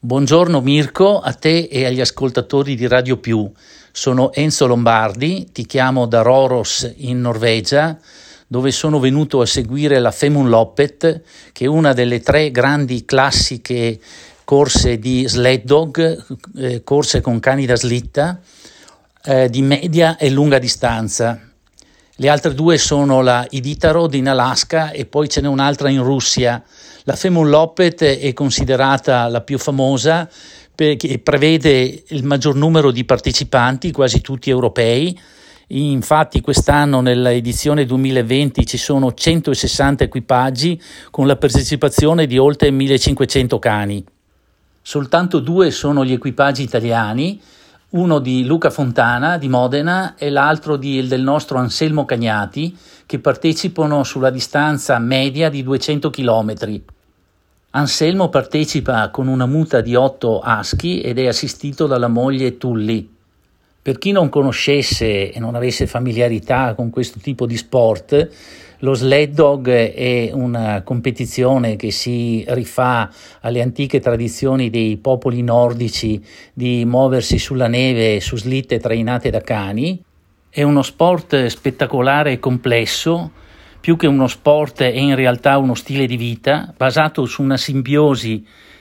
Buongiorno Mirko, a te e agli ascoltatori di Radio Più. Sono Enzo Lombardi, ti chiamo da Røros in Norvegia, dove sono venuto a seguire la Femundloppet, che è una delle 3 grandi classiche corse di sled dog, corse con cani da slitta, di media e lunga distanza. Le altre 2 sono la Iditarod in Alaska e poi ce n'è un'altra in Russia. La Femundloppet è considerata la più famosa perché prevede il maggior numero di partecipanti, quasi tutti europei. Infatti quest'anno nella edizione 2020 ci sono 160 equipaggi con la partecipazione di oltre 1500 cani. Soltanto 2 sono gli equipaggi italiani, uno di Luca Fontana di Modena e l'altro del nostro Anselmo Cagnati, che partecipano sulla distanza media di 200 km. Anselmo partecipa con una muta di 8 aschi ed è assistito dalla moglie Tulli. Per chi non conoscesse e non avesse familiarità con questo tipo di sport, lo sled dog è una competizione che si rifà alle antiche tradizioni dei popoli nordici di muoversi sulla neve su slitte trainate da cani. È uno sport spettacolare e complesso. Più che uno sport è in realtà uno stile di vita basato su una simbiosi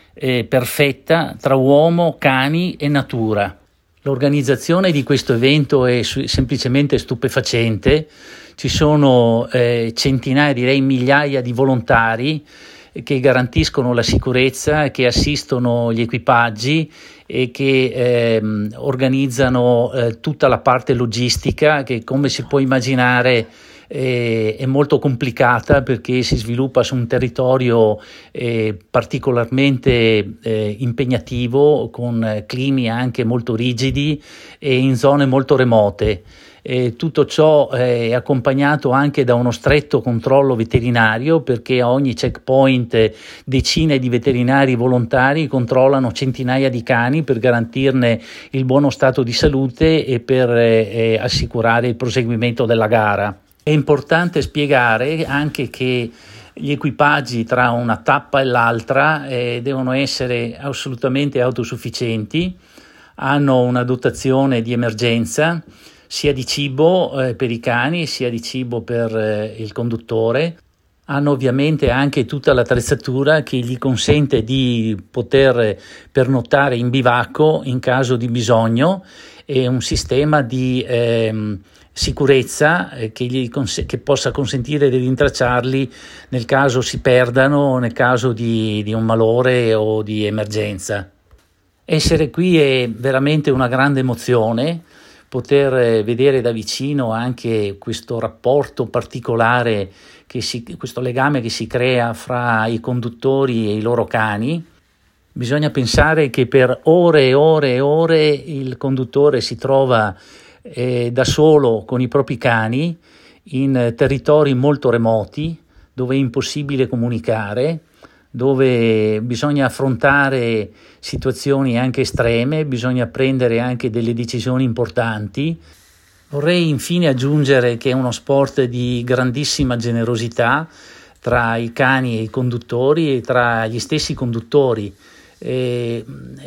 perfetta tra uomo, cani e natura. L'organizzazione di questo evento è semplicemente stupefacente. Ci sono centinaia, direi migliaia di volontari che garantiscono la sicurezza, che assistono gli equipaggi e che organizzano tutta la parte logistica che, come si può immaginare, è molto complicata perché si sviluppa su un territorio particolarmente impegnativo, con climi anche molto rigidi e in zone molto remote. Tutto ciò è accompagnato anche da uno stretto controllo veterinario, perché a ogni checkpoint decine di veterinari volontari controllano centinaia di cani per garantirne il buono stato di salute e per assicurare il proseguimento della gara. È importante spiegare anche che gli equipaggi tra una tappa e l'altra devono essere assolutamente autosufficienti, hanno una dotazione di emergenza sia di cibo per i cani sia di cibo per il conduttore. Hanno ovviamente anche tutta l'attrezzatura che gli consente di poter pernottare in bivacco in caso di bisogno e un sistema di sicurezza che possa consentire di rintracciarli nel caso si perdano, nel caso di un malore o di emergenza. Essere qui è veramente una grande emozione, poter vedere da vicino anche questo rapporto particolare, questo legame che si crea fra i conduttori e i loro cani. Bisogna pensare che per ore e ore e ore il conduttore si trova da solo con i propri cani in territori molto remoti, dove è impossibile comunicare, dove bisogna affrontare situazioni anche estreme, bisogna prendere anche delle decisioni importanti. Vorrei infine aggiungere che è uno sport di grandissima generosità tra i cani e i conduttori e tra gli stessi conduttori. È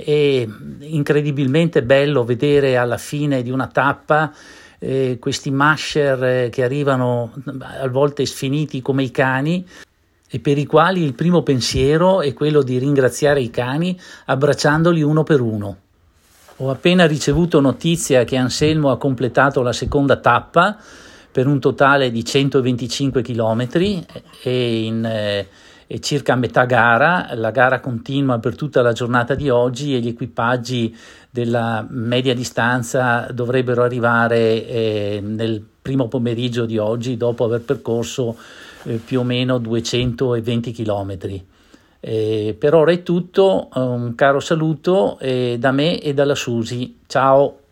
incredibilmente bello vedere alla fine di una tappa questi masher che arrivano a volte sfiniti come i cani e per i quali il primo pensiero è quello di ringraziare i cani abbracciandoli uno per uno. Ho appena ricevuto notizia che Anselmo ha completato la seconda tappa per un totale di 125 km e circa a metà gara. La gara continua per tutta la giornata di oggi e gli equipaggi della media distanza dovrebbero arrivare nel primo pomeriggio di oggi, dopo aver percorso più o meno 220 km. Per ora è tutto, un caro saluto da me e dalla Susi. Ciao!